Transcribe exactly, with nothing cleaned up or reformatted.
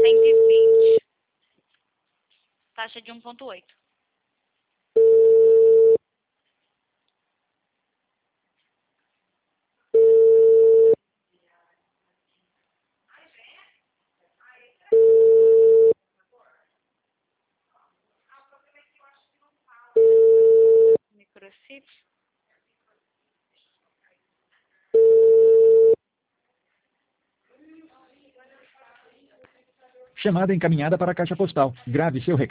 cento e vinte. Taxa de um ponto oito. Microchip. Chamada encaminhada para a caixa postal. Grave seu recado.